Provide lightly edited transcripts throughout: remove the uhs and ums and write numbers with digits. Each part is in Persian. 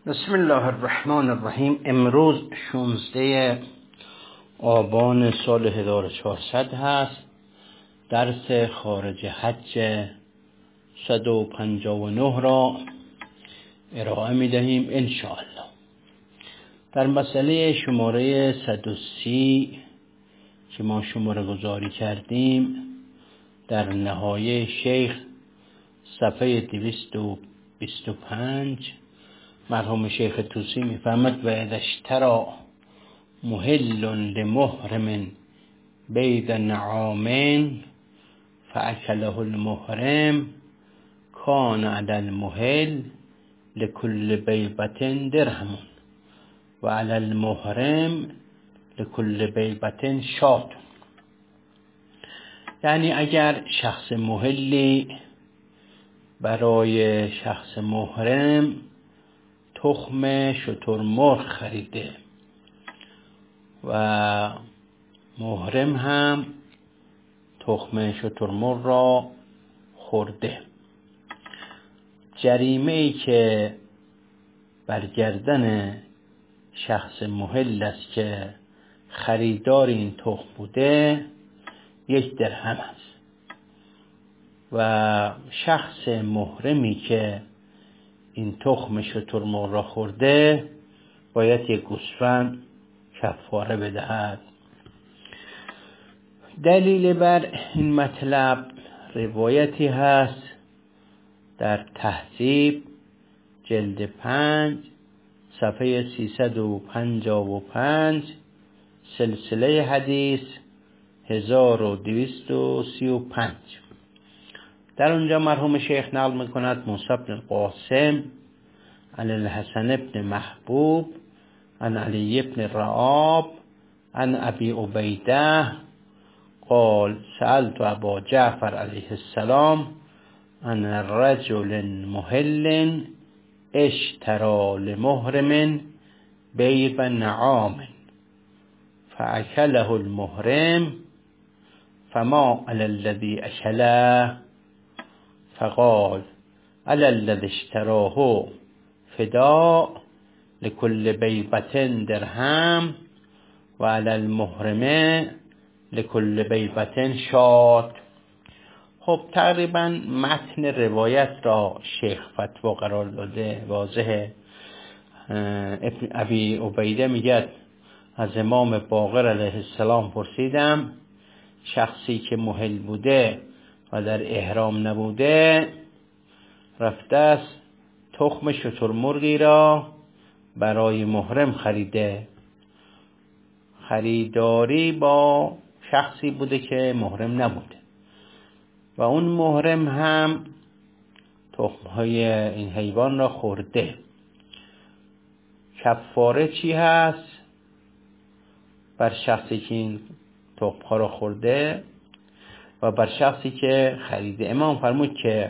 بسم الله الرحمن الرحیم. امروز 16 آبان سال 1400 هست. درس خارج حج 159 را ارائه می دهیم انشاءالله. در مسئله شماره 130 که ما شماره گذاری کردیم در نهایه شیخ صفحه 225 مرحوم شیخ طوسی میفهمد و اذا اشترى محل لمحرم بید نعامین فاکله المحرم کان علی المحل لكل بیبة درهم و علی المحرم لكل بیبة شاة. یعنی اگر شخص محلی برای شخص محرم تخم شترمرغ خریده و محرم هم تخم شترمرغ را خورده، جریمه ای که بر گردن شخص محل است که خریدار این تخم بوده 1 درهم است و شخص محرمی که این تخم شترمرغ را خورده باید 1 گوسفند کفاره بدهد. دلیل بر این مطلب روایتی هست در تهذیب جلد 5 صفحه 355 سلسله حدیث 1235. در اونجا مرحوم شیخ نقل میکند موسی بن القاسم عن الحسن بن محبوب عن علی بن رعاب عن ابی عبیده قال سألت ابا جعفر علیه السلام عن رجل محل اشترى لمحرم بیب نعام فاکله المحرم فما علی الذی اکله فقال على الذي اشتراه فداء لكل بيبة درهم وعلى المحرم لكل بيبة شاة. خب تقریبا متن روایت را شیخ فتوا قرار داده، واضحه. ابی عبیده میگه از امام باقر علیه السلام پرسیدم شخصی که محل بوده و در احرام نبوده رفته است تخم شترمرغی را برای محرم خریده، خریداری با شخصی بوده که محرم نبوده و اون محرم هم تخمهای این حیوان را خورده. کفاره چی هست بر شخصی که این تخمها را خورده و بر شخصی که خریده؟ امام فرمود که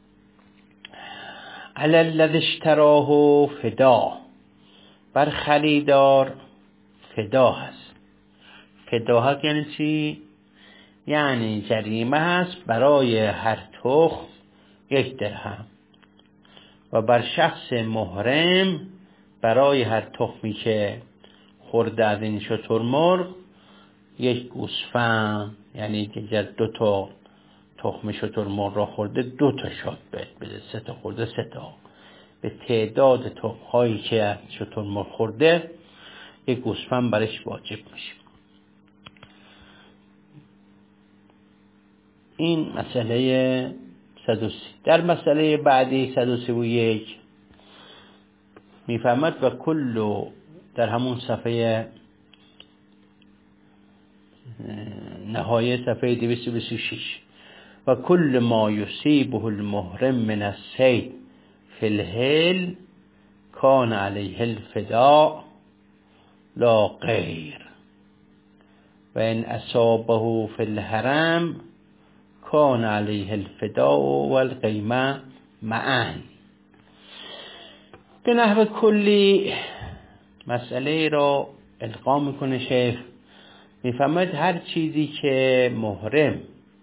علی الذی اشتراه فدا، بر خریدار فدا هست. فدا یعنی چی؟ یعنی جریمه هست برای هر تخم 1 درهم و بر شخص محرم برای هر تخمی که خورده از این شترمرغ 1 گوسفند، یعنی که 2 تا تخم شترمرغ را خورده 2 تا شات بده، 3 تا خورده 3 تا، به تعداد تخم هایی که شترمرغ خورده 1 گوسفند برش واجب میشه. این مسئله 130. در مسئله بعدی 131 میفهمد و کل، در همون صفحه نهایه صفحه 226 و کل ما یصیبه المحرم من الصید فی الحل کان علیه الفداء لا غیر و ان اصابه فی الحرم کان علیه الفداء و القیمه معا. به نحو کلی مسئله را القا میکنه شیخ. میفهمد هر چیزی که محرم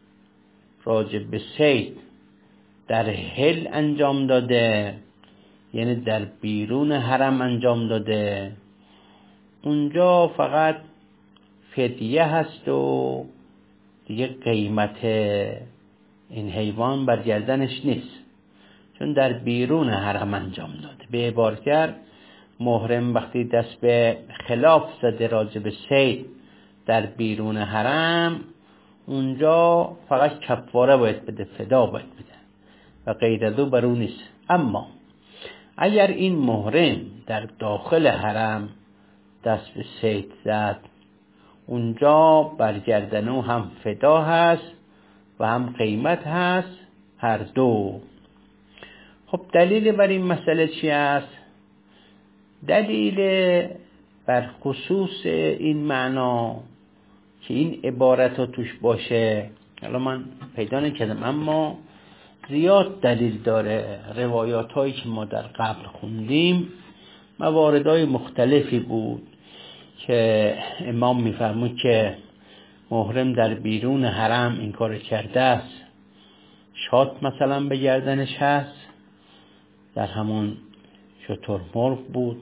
راجع به صید در حل انجام داده یعنی در بیرون حرم انجام داده، اونجا فقط فدیه هست و دیگه قیمت این حیوان بر گردنش نیست، چون در بیرون حرم انجام داده. به عبارت دیگر محرم وقتی دست به خلاف زده راجع به صید در بیرون حرم، اونجا فقط کفاره باید بده، فدا باید بده و غیر از او بر او نیست. اما اگر این محرم در داخل حرم دست به صید زد، اونجا بر گردن او هم فدا هست و هم قیمت هست، هر دو. خب دلیل بر این مسئله چی است؟ دلیل بر خصوص این معنا که این عبارت ها توش باشه الان من پیدا نکردم، اما زیاد دلیل داره. روایات هایی که ما در قبل خوندیم مواردهای مختلفی بود که امام میفرمود که محرم در بیرون حرم این کار کرده است، شات مثلا به گردنش هست، در همون شترمرغ بود،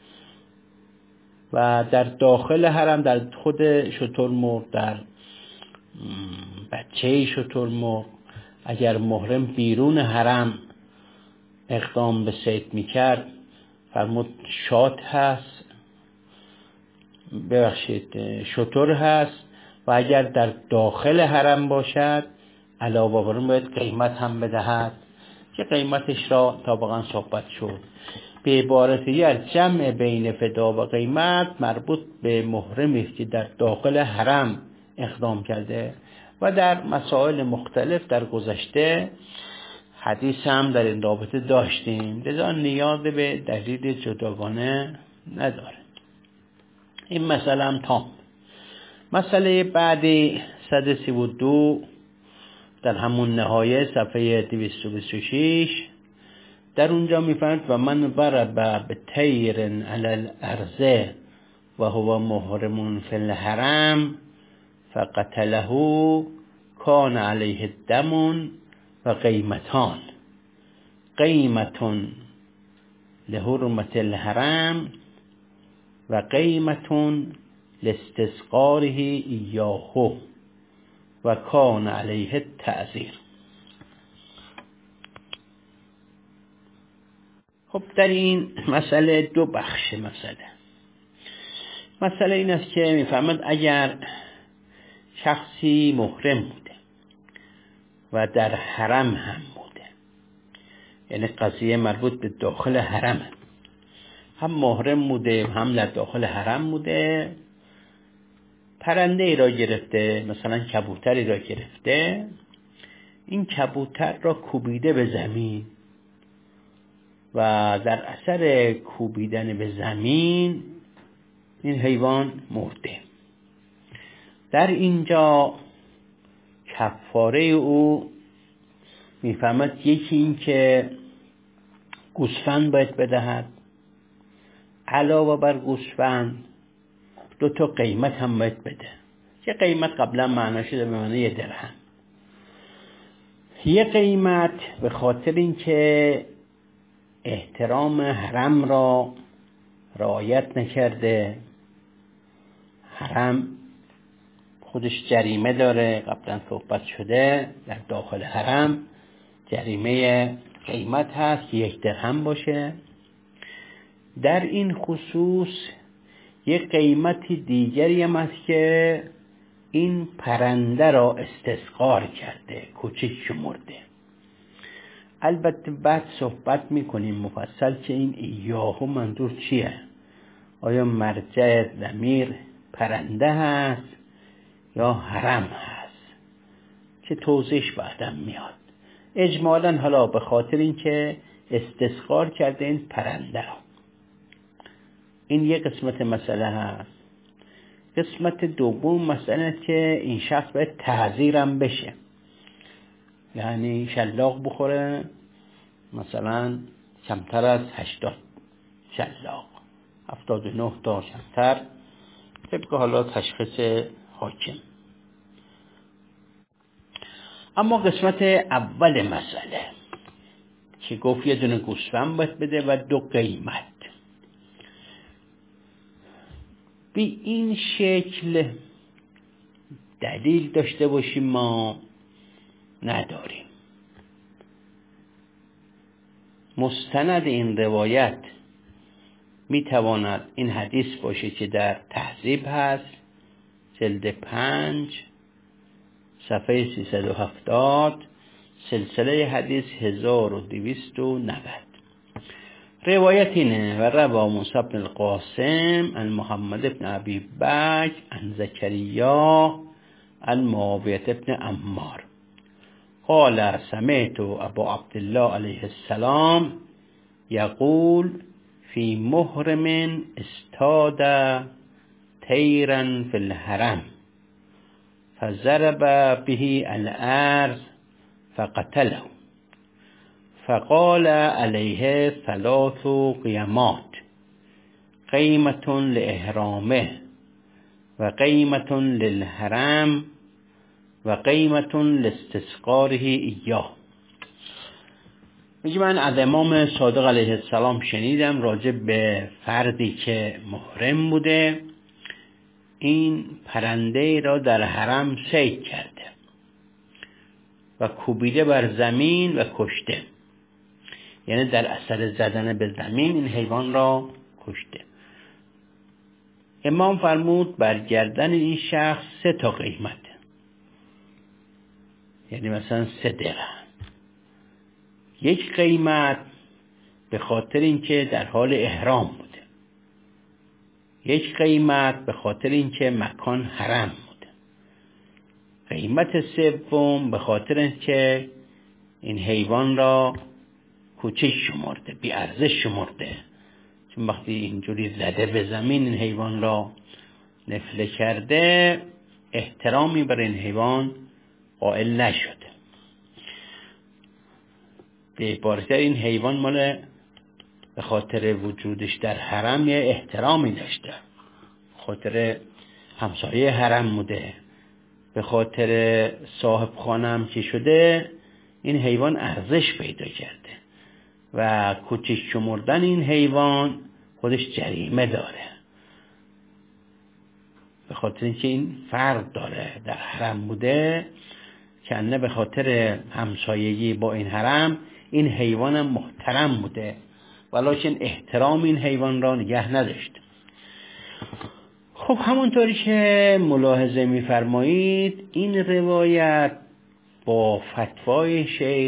و در داخل حرم در خود شترمرغ، در بچه شترمرغ، اگر محرم بیرون حرم اقدام به صید میکرد، فرمود شات هست، شتر هست، و اگر در داخل حرم باشد علاوه بر اون باید قیمت هم بدهد که قیمتش را طبقا صحبت شد. به عبارت دیگر جمع بین فدا و قیمت مربوط به محرمی که در داخل حرم اقدام کرده و در مسائل مختلف در گذشته حدیث هم در این رابطه داشتیم، لذا نیاز به دلیل جداگانه نداره. این مسئله هم تام. مسئله بعدی 132 در همون نهایه صفحه 226 در اونجا میفرماید و من ضرب بطیر علی الارض و هو محرم فی الحرم فقتله کان علیه دم و قیمتان، قیمت لحرمت الحرم و قیمت لاستسقاره ایاه و کان علیه التعزیر. خب در این مسئله دو بخش مسئله این است که میفهمد اگر شخصی محرم بوده و در حرم هم بوده، یعنی قضیه مربوط به داخل حرم، هم محرم بوده هم در داخل حرم بوده، پرنده ای را گرفته، مثلا کبوتری را گرفته، این کبوتر را کوبیده به زمین و در اثر کوبیدن به زمین این حیوان مرده. در اینجا کفاره او میفهمد یکی این که گوسفند باید بدهد، علاوه بر گوسفند 2 تا قیمت هم باید بده که قیمت قبلا معنا شده به معنی 1 درهم. یه قیمت به خاطر این که احترام حرم را رعایت نکرده، حرم خودش جریمه داره، قبلا صحبت شده، در داخل حرم جریمه قیمت هست که 1 درهم باشه. در این خصوص یک قیمت دیگری هم هست که این پرنده را استسقار کرده، کوچک شمرده. البته بعد صحبت میکنیم مفصل که این ایاهو منظور چیه، آیا مرجع ضمیر پرنده هست یا حرم هست که توضیحش بعدم میاد. اجمالاً حالا به خاطر این که استسقار کرده این پرنده را، این یک قسمت مسئله هست. قسمت دوم مسئله که این شخص باید تعزیرم بشه، یعنی شلاق بخوره، مثلا کمتر از 80 شلاق، 79 تا کمتر، طبق حالا تشخیص حاکم. اما قسمت اول مسئله که گفت یه دونه گوسفند باید بده و 2 قیمت. بی این شکل دلیل داشته باشیم ما نداریم. مستند این روایت میتواند این حدیث باشه که در تهذیب هست، جلد 5 صفحه 370، سلسله حدیث 1290. روایت اینه: و روا موسی بن القاسم عن محمد بن ابی بکر عن زکریا عن معاویه بن عمار قال سمعت ابا عبدالله علیه السلام یقول فی محرم استاد طیرا فی الحرم فضرب به الارض فقتله فقال عليه 3 قیمات قیمة لإحرامه و قیمة للحرم و قیمة لاستسقاره ایاه. میگه من از امام صادق علیه السلام شنیدم راجع به فردی که محرم بوده، این پرنده را در حرم صید کرده و کوبیده بر زمین و کشته، یعنی در اثر زدن به زمین این حیوان را کشته. امام فرمود بر گردن این شخص 3 قیمت، یعنی مثلا 3 درهم. 1 قیمت به خاطر اینکه در حال احرام بوده، 1 قیمت به خاطر اینکه مکان حرم بوده، قیمت 3 به خاطر اینکه این حیوان را کوچک شمرده، بی ارزش شمرده، چون وقتی اینجوری زده به زمین این حیوان را نفله کرده، احترامی بر این حیوان قائل نشده. به عبارت این حیوان مال به خاطر وجودش در حرم یه احترامی داشته، به خاطر همسایه حرم بوده، به خاطر صاحب خانم که شده، این حیوان ارزش پیدا کرده و کوچک شمردن این حیوان خودش جریمه داره، به خاطر اینکه این فرد داره در حرم بوده، کنه به خاطر همسایگی با این حرم این حیوان محترم بوده، ولیکن احترام این حیوان را نگه نداشته. خب همونطوری که ملاحظه می‌فرمایید این روایت با فتوای شیخ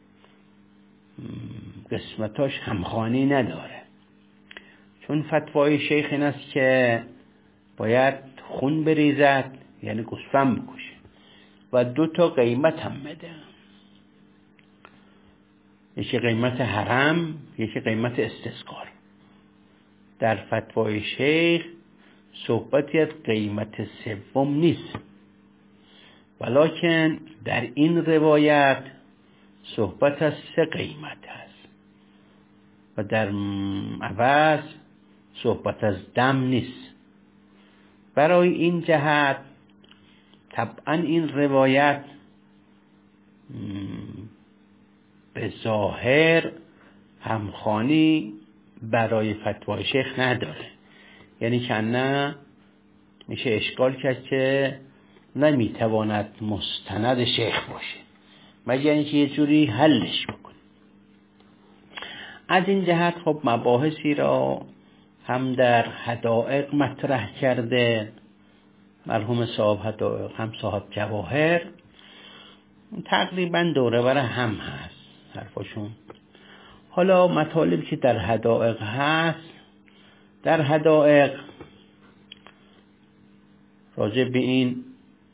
قسمتاش همخوانی نداره، چون فتوای شیخ این است که باید خون بریزد، یعنی گوسفند بکشه و 2 قیمت هم بده، 1 قیمت حرم، 1 قیمت استسقار. در فتوای شیخ صحبتی از قیمت 3 نیست، ولکن در این روایت صحبت از 3 قیمت است و در عوض صحبت از دم نیست. برای این جهت طبعا این روایت به ظاهر همخوانی برای فتوای شیخ نداره، یعنی که نه میشه اشکال کرد که نمیتواند مستند شیخ باشه، مگر اینکه یه جوری حلش بکنه. از این جهت خب مباحثی را هم در حدائق مطرح کرده مرحوم صاحب حدائق، هم صاحب جواهر، تقریبا دوره بر هم هست حرفاشون. حالا مطالبی که در حدائق هست، در حدائق راجع به این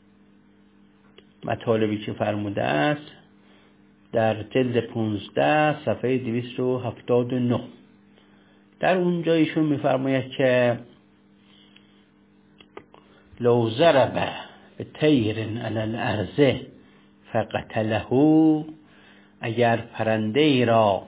مطالبی که فرموده است در جلد 15 صفحه 279، در اونجا ایشون میفرماید که لو ضرب بطیر علی الارض فقتله، اگر پرنده ای را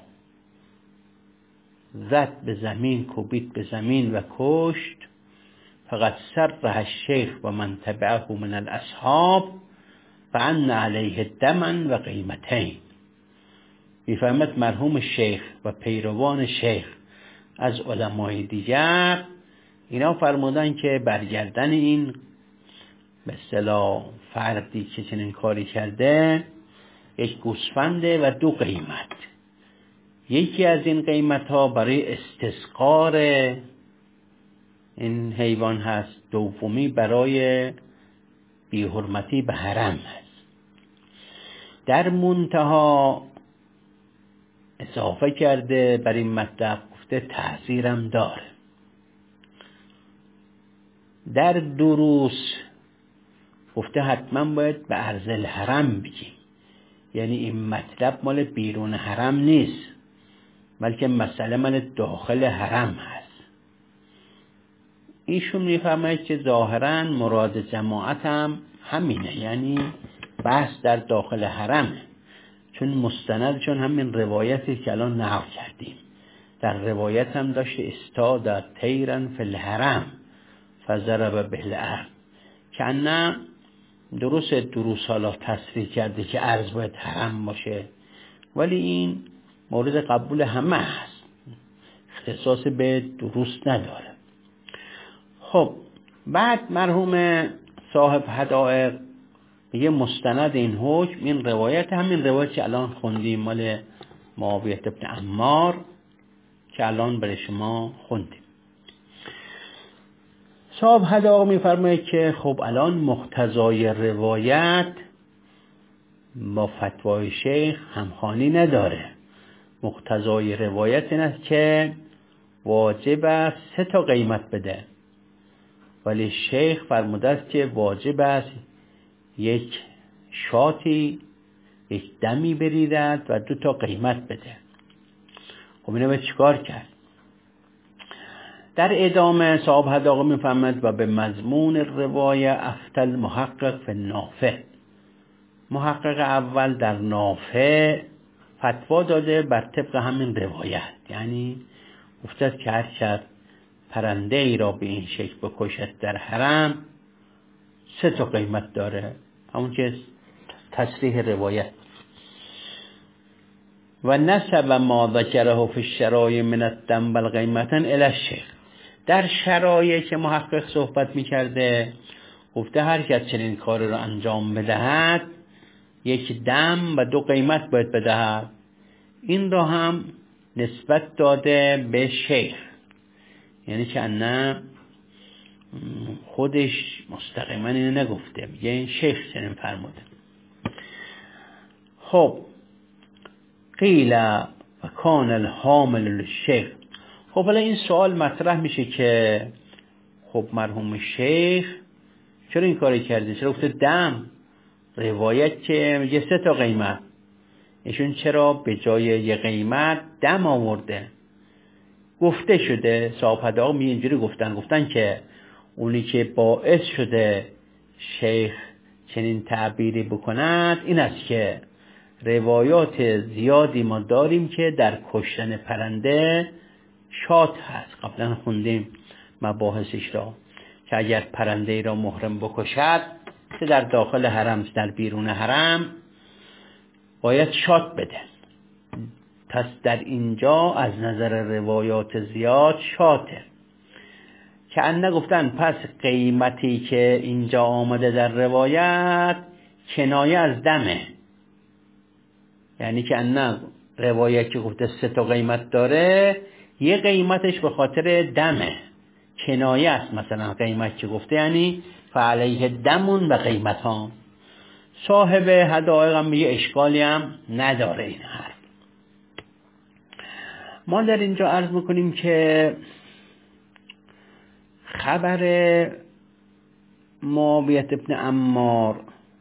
زد به زمین، کوبید به زمین و کشت، فقط سرح الشیخ و من تبعه من الاصحاب فان علیه دما و قیمتین. میفرمد مرحوم شیخ و پیروان شیخ از علمای دیگر اینا فرمودن که برگردن این به اصطلاح فردی که چنین کاری کرده یک گوسفنده و 2 قیمت. یکی از این قیمت ها برای استسقار این حیوان هست، دومی برای بی‌حرمتی به حرم هست. در منتها اضافه کرده بر این مطلب، گفته تأثیرم داره. در دروس گفته حتما باید به ارض الحرم بگیم، یعنی این مطلب مال بیرون حرم نیست، بلکه مسئله مال داخل حرم هست. ایشون میفهمه که ظاهرا مراد جماعت هم همینه، یعنی بحث در داخل حرمه، چون همین روایتی که الان نقل کردیم. در روایت هم داشته استاد طیرا فی الحرم فضرب به الارض، که نه دروس حالا تصریح کرده که عرض باید حرم باشه، ولی این مورد قبول همه هست، اختصاص به دروس نداره. خب بعد مرحوم صاحب حدائق میگه مستند این حکم این روایت، همین روایت که الان خوندیم مال معاویه بن عمار که الان برای شما خوندیم. صاحب حدائق میفرماید که خب الان مقتضای روایت با فتوای شیخ همخوانی نداره. مقتضای روایت این است که واجب است 3 تا قیمت بده، ولی شیخ فرموده است که واجب است یک شاتی، یک دمی بریدد و 2 تا قیمت بده. خب اینو باید چیکار کرد؟ در ادامه صاحب حدائق میفهمد و به مضمون روایه افتل محقق فی نافع. محقق اول در نافع فتوا داده بر طبق همین روایت، یعنی گفته که هر کس پرنده ای را به این شکل بکشد در حرم 3 تا قیمت داره، همون که تصریح روایت. و نسب ما ذکره فی الشرایع من الدم والقیمة الی الشیخ. در شرایع که محقق صحبت میکرده گفته هر کس چنین کار را انجام بدهد 1 دم و 2 قیمت باید بدهد. این را هم نسبت داده به شیخ، یعنی که نه خودش مستقیما اینو نگفته، میگه این شیخ چنین فرموده. خب قیل و کان الحامل للشیخ. خب حالا این سوال مطرح میشه که خب مرحوم شیخ چرا این کاری کرده؟ چرا گفته دم؟ روایت که میگه 3 تا قیمت، ایشون چرا به جای 1 قیمت دم آورده؟ گفته شده صاحب حدائق می اینجوری گفتن که اونی که باعث شده شیخ چنین تعبیری بکند این است که روایات زیادی ما داریم که در کشتن پرنده شات هست. قبلا خوندیم مباحثش را که اگر پرنده را محرم بکشد، که در داخل حرم در بیرون حرم، باید شات بده. پس در اینجا از نظر روایات زیاد شاته، که ان گفتن پس قیمتی که اینجا آمده در روایت کنایه از دمه، یعنی که ان روایت که گفته 3 تا قیمت داره 1 قیمتش به خاطر دمه، کنایه است. مثلا قیمت که گفته یعنی فعلیه دمون و قیمت ها. صاحب حدائق هم میگه اشکالی هم نداره این حرف. ما در اینجا عرض میکنیم که خبر معاویه بن عمار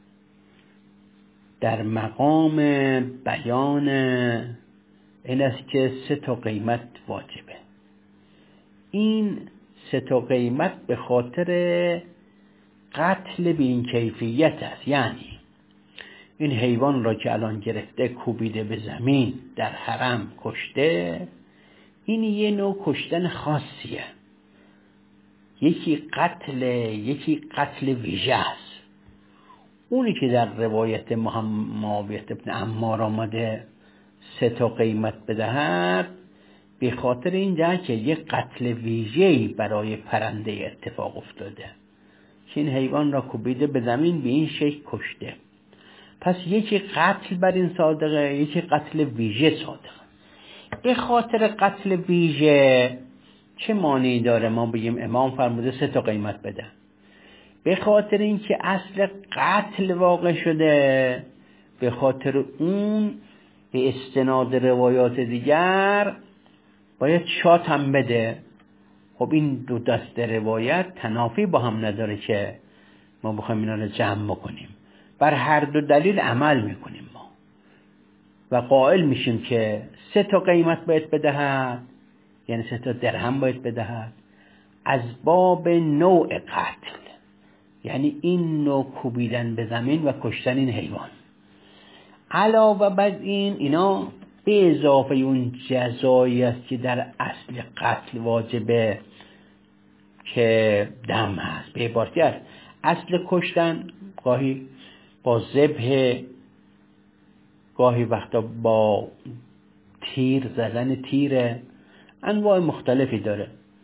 در مقام بیان این است که 3 تا قیمت واجبه. این 3 تا قیمت به خاطر قتل به این کیفیت است، یعنی این حیوان را که الان گرفته کوبیده به زمین در حرم کشته، این یه نوع کشتن خاصیه، یکی قتل ویژه است. اونی که در روایت معاویه بن عمار آمده 3 تا قیمت بدهد، به خاطر این جهت که یک قتل ویژه‌ای برای پرنده اتفاق افتاده که این حیوان را کوبیده به زمین، به این شکل کشته. پس یکی قتل بر این صادقه، یکی قتل ویژه صادقه. به خاطر قتل ویژه چه مانعی داره ما بگیم امام فرموده 3 تا قیمت بده؟ به خاطر اینکه اصل قتل واقع شده، به خاطر اون به استناد روایات دیگر باید شات هم بده. خب این دو دست روایت تنافی با هم نداره که ما بخوایم اینا رو جمع بکنیم. بر هر دو دلیل عمل میکنیم ما و قائل میشیم که 3 تا قیمت باید بدهد، یعنی 3 تا درهم باید بدهد، از باب نوع قتل، یعنی این نوع کوبیدن به زمین و کشتن این حیوان. علاوه بر این اینا به اضافه اون جزایی است که در اصل قتل واجبه که دم هست. به عبارتی اصل کشتن گاهی با ذبح، گاهی وقتا با تیر زدن تیر، انواع مختلفی داره.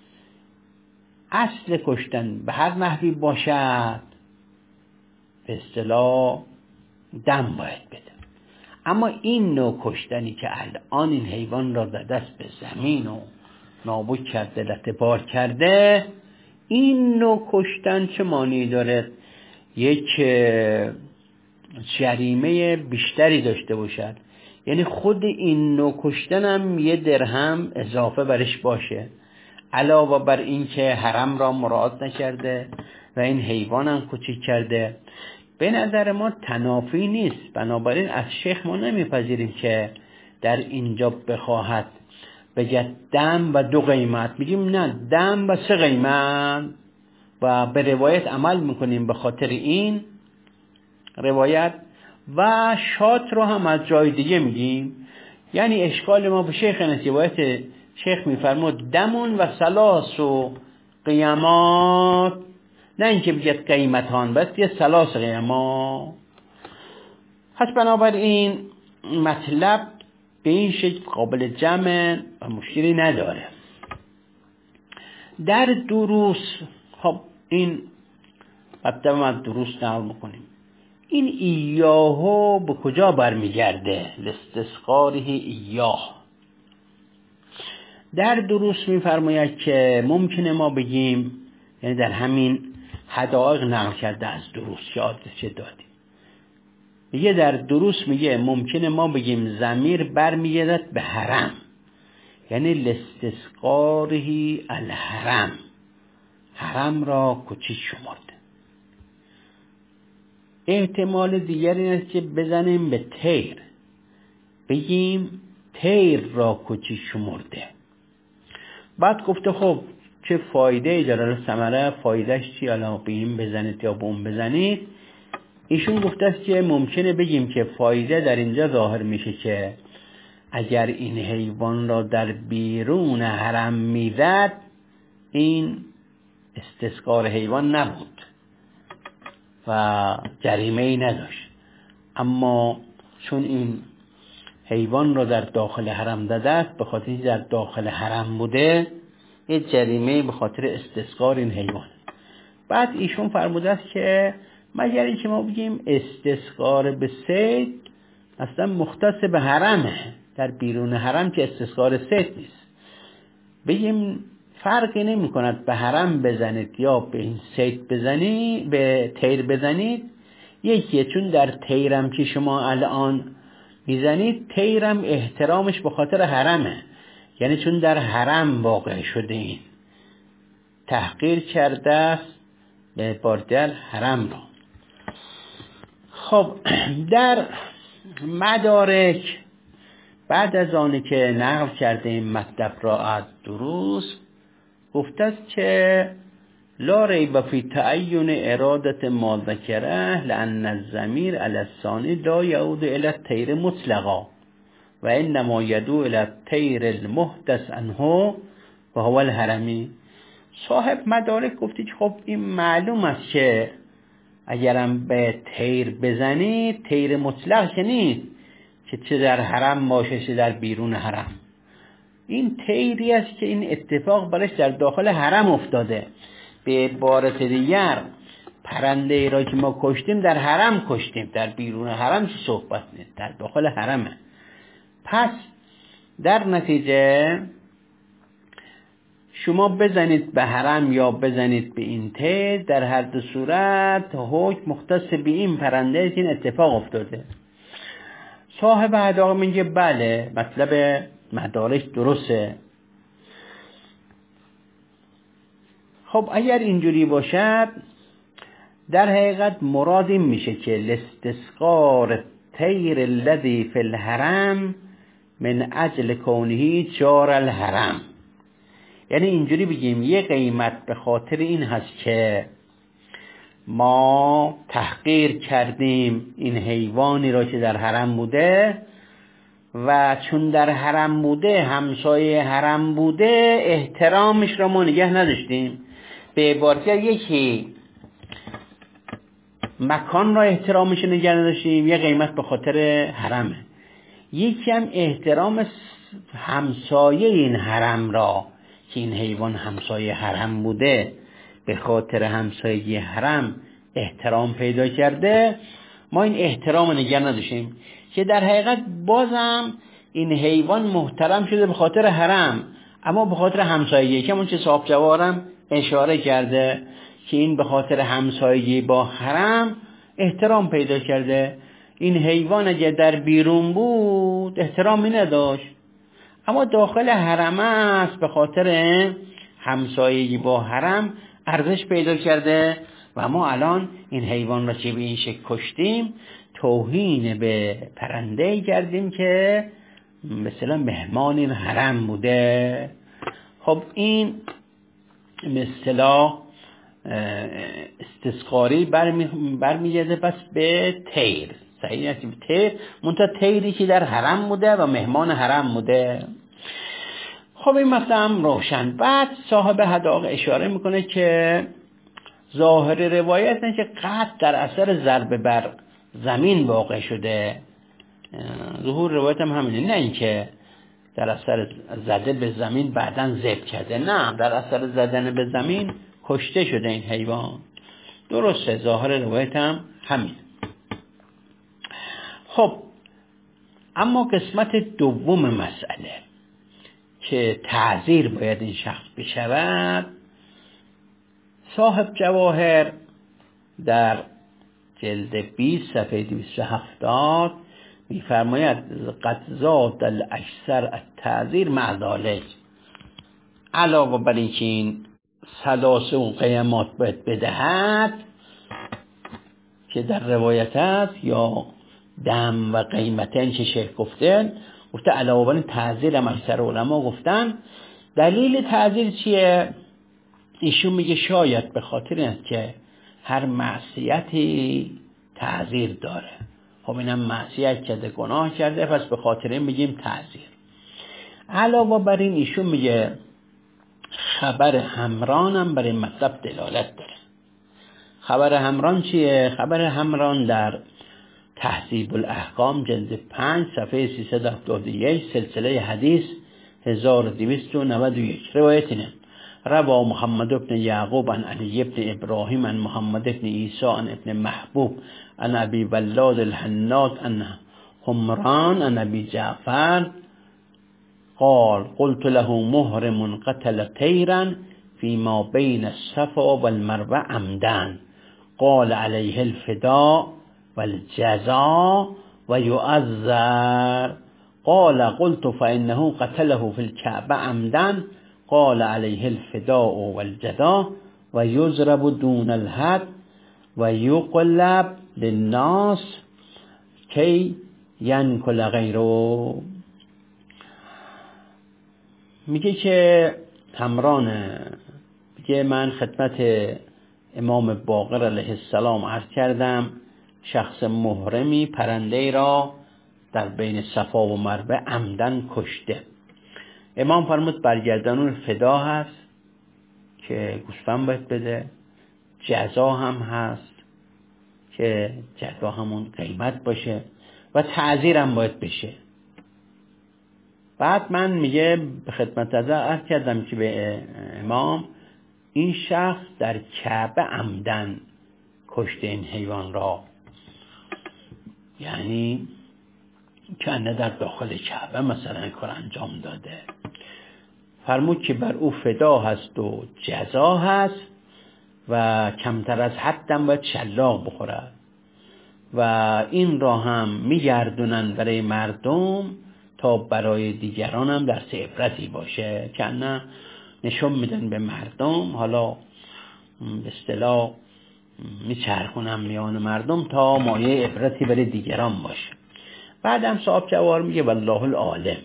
اصل کشتن به هر نحوی باشد به اصطلاح دم باید بده. اما این نوع کشتنی که الان این حیوان را در دست به زمین و نابود کرده، لطه‌بار کرده، این نوع کشتن چه مانعی داره یک جریمه بیشتری داشته باشد؟ یعنی خود این نوع کشتن هم 1 درهم اضافه برش باشه، علاوه بر این که حرم را مراعات نکرده و این حیوان هم کوچیک کرده. به نظر ما تنافی نیست. بنابراین از شیخ ما نمیپذیریم که در اینجا بخواهد بگه دم و 2 قیمت. میگیم نه، دم و 3 قیمت و به روایت عمل میکنیم به خاطر این روایت، و شات رو هم از جای دیگه میگیم. یعنی اشکال ما به شیخ روایت شیخ میفرمود دمون و 3 قیمات، نه اینکه بگید قیمتان، بس یه 3 قیمات. پس بنابراین مطلب به این شکل قابل جمع و مشکلی نداره. در دروس، خب این مطلب ما دروس نقل میکنیم. این ایاهو به کجا برمیگرده؟ لاستسقاره ایاه. در دروس میفرماید که ممکنه ما بگیم، یعنی در همین حدائق نقل کرده از دروس یاد چه دادیم، میگه در دروس میگه ممکنه ما بگیم ضمیر برمیگردد به حرم، یعنی لاستسقاره الحرم، حرم را کوچیک شمرده. احتمال دیگری این است که بزنیم به تیر، بگیم تیر را کوچیک شمرده. بعد گفته خب چه فایده ای داره؟ ثمره فایدهش چی؟ الان به این بزنید یا به اون بزنید. ایشون گفته است که ممکنه بگیم که فایده در اینجا ظاهر میشه که اگر این حیوان را در بیرون حرم میزد این استسقار حیوان نبود و جریمه ای نداشت، اما چون این حیوان را در داخل حرم داده است، به خاطر اینکه در داخل حرم بوده، یه جریمه به خاطر استسقار این حیوان. بعد ایشون فرموده است که مگر اینکه ما بگیم استسقار به صید اصلا مختص به حرمه، در بیرون حرم که استسقار صید نیست، بگیم فرقی نمی کند به حرم بزنید یا به این صید بزنید، به تیر بزنید یکیه، چون در تیرم که شما الان میزنید تیرم احترامش به خاطر حرمه، یعنی چون در حرم واقع شده این تحقیر کرده است به باردل حرم را. خب در مدارک بعد از آنی که نقل کرده این مطلب را از دروس، گفته است که لا ریب فی تعین ارادت ما ذکره لان الضمیر علی الثانی لا یعود الی الطیر مطلقا و انما یدعو الی الطیر المحدث عنه و هو الحرمی. صاحب مدارک گفتی که خب این معلوم است که اگرم به تیر بزنید تیر مطلق که نیست، که چه در حرم باشه چه در بیرون حرم. این طیری است که این اتفاق برش در داخل حرم افتاده. به عبارت دیگر پرنده ای را که ما کشتیم در حرم کشتیم، در بیرون حرم چه صحبت نیست، در داخل حرمه. پس در نتیجه شما بزنید به حرم یا بزنید به این طیر، در هر دو صورت حکم مختص به این پرنده است، این اتفاق افتاده. صاحب حداقه میگه بله، مطلب مدارک درسته. خب اگر اینجوری باشد در حقیقت مراد این میشه که لاستسقار طیر الذی فی الحرم من اجل کونه جار الحرم. یعنی اینجوری بگیم یه قیمت به خاطر این هست که ما تحقیر کردیم این حیوانی را که در حرم بوده و چون در حرم بوده، همسایه حرم بوده، احترامش را ما نگه نداشتیم. به عبارت یکی مکان را احترامش نگه نداشتیم، یه قیمت به خاطر حرمه. یکی هم احترام همسایه این حرم را که این حیوان همسایه حرم بوده، به خاطر همسایه حرم احترام پیدا کرده، ما این احترام نگه نداشتیم که در حقیقت بازم این حیوان محترم شده به خاطر حرم، اما به خاطر همسایگی که اون چه صاحب جوارم اشاره کرده که این به خاطر همسایگی با حرم احترام پیدا کرده. این حیوان اگه در بیرون بود احترامی نداشت، اما داخل حرم است، به خاطر همسایگی با حرم ارزش پیدا کرده و ما الان این حیوان را چه به این شکل کشتیم، توهین به پرنده کردیم که مثلا مهمان این حرم بوده. خب این مثلا استسقاری برمیگرده پس به طیر. صحیح است، طیر منتها طیری که در حرم بوده و مهمان حرم بوده. خب این مثلا هم روشن. بعد صاحب حداقه اشاره میکنه که ظاهر روایت نه که قطع در اثر ضربه بر زمین واقع شده. ظهور روایت هم همینه، نه اینکه در اثر زده به زمین بعداً ذبح کرده، نه، در اثر زدن به زمین کشته شده این حیوان. درسته، ظاهر روایت هم همین. خب اما قسمت دوم مسئله که تعزیر باید این شخص بشود، صاحب جواهر در جلد 20 صفحه 270 میفرماید قد زاد الاکثر التعزیر مع ذلک، علاوه بر اینکه این سلاسه و قیمات باید بدهد که در روایت است، یا دم و قیمتین که شیخ گفته علاوه بر این تعزیر هم اکثر علما گفتن. دلیل تعزیر چیه؟ ایشون میگه شاید به خاطر این است که هر معصیتی تعزیر داره. خب اینم معصیت کرده، گناه کرده، پس به خاطر این میگیم تعزیر. علاوه بر این ایشون میگه خبر همران هم برای مطلب دلالت داره. خبر همران چیه؟ خبر همران در تهذیب الاحکام جلد 5 صفحه 371 سلسله حدیث 1291 روایت اینه: روا محمد ابن یعقوب عن علی ابن ابراهیم عن محمد ابن عیسی عن ابن محبوب عن ابی ولاد الحناد عن حمران عن ابی جعفر قال قلت له محرم قتل طيرا فيما بين الصفا والمروه عمدا قال عليه الفداء والجزاء ويؤذر. قال قلت فإنه قتله في الكعبة عمدا قال عليه الفداء والجزاء ويضرب دون الحد ويقلب للناس كي ينكل غيره. میگه که همرانه، میگه من خدمت امام باقر علیه السلام عرض کردم شخص محرمی پرنده را در بین صفا و مروه عمدن کشته. امام فرمود برگردانون فدا هست که گوسفند باید بده، جزا هم هست که جزا همون قیمت باشه، و تعزیر هم باید بشه. بعد من میگه به خدمت عرض کردم که به امام این شخص در کعبه عمدن کشته این حیوان را، یعنی کنه در داخل کعبه مثلا کار انجام داده. فرمود که بر او فدا هست و جزا هست و کمتر از حدم باید شلاق بخورد و این را هم میگردونن برای مردم تا برای دیگران هم درس عبرتی باشه، که نه نشون میدن به مردم، حالا به اصطلاح میچرخونن میان مردم تا مایه عبرتی برای دیگران باشه. بعدم صاحب جوار میگه والله العالم.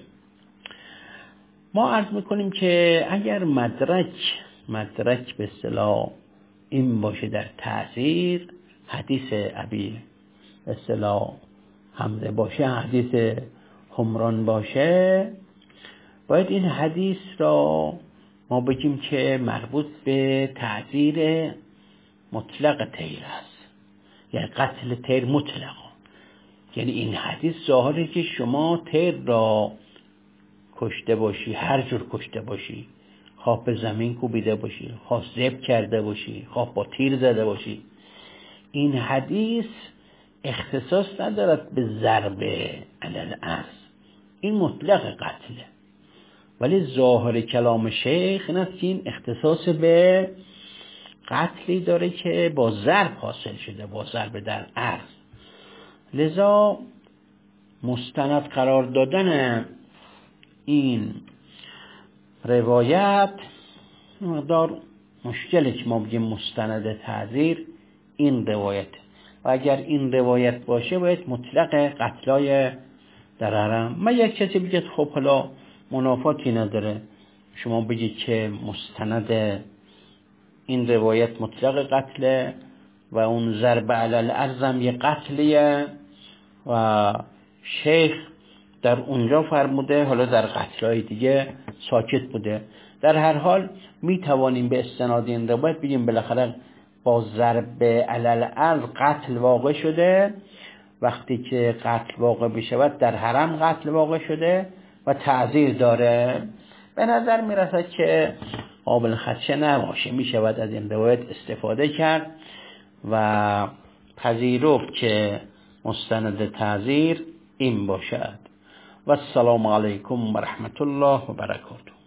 ما عرض میکنیم که اگر مدرک به اصطلاح این باشه در تعزیر، حدیث ابی به اصطلاح حمزه باشه، حدیث حمران باشه، باید این حدیث را ما بگیم که مربوط به تعزیر مطلق تیر است، یعنی قتل تیر مطلق. یعنی این حدیث ظاهره که شما تیر را کشته باشی، هر جور کشته باشی، خواه به زمین کوبیده باشی، خواه ذبح کرده باشی، خواه با تیر زده باشی، این حدیث اختصاص ندارد به ضرب علل ارض، این مطلق قتله. ولی ظاهر کلام شیخ این است که این اختصاص به قتلی داره که با ضرب حاصل شده، با ضرب در ارض. لذا مستند قرار دادن این روایت مقدار مشکله که ما بگیم مستند تعزیر این روایت، و اگر این روایت باشه باید مطلق قتلای در حرم. من یک کسی بگید خب حالا منافاتی نداره شما بگید که مستند این روایت مطلق قتله و اون ضرب علل ارزم یه قتلیه و شیخ در اونجا فرموده، حالا در قتلای دیگه ساکت بوده. در هر حال می توانیم به استناد این روایت بگیم بالاخره با ضرب علل ارض قتل واقع شده. وقتی که قتل واقع بشود در حرم قتل واقع شده و تعزیر داره. به نظر می رسد که قابل خدشه نباشه، می شود از این روایت استفاده کرد و پذیرفت که مستند تعزیر این باشد. و السلام علیکم و رحمت الله و برکاته.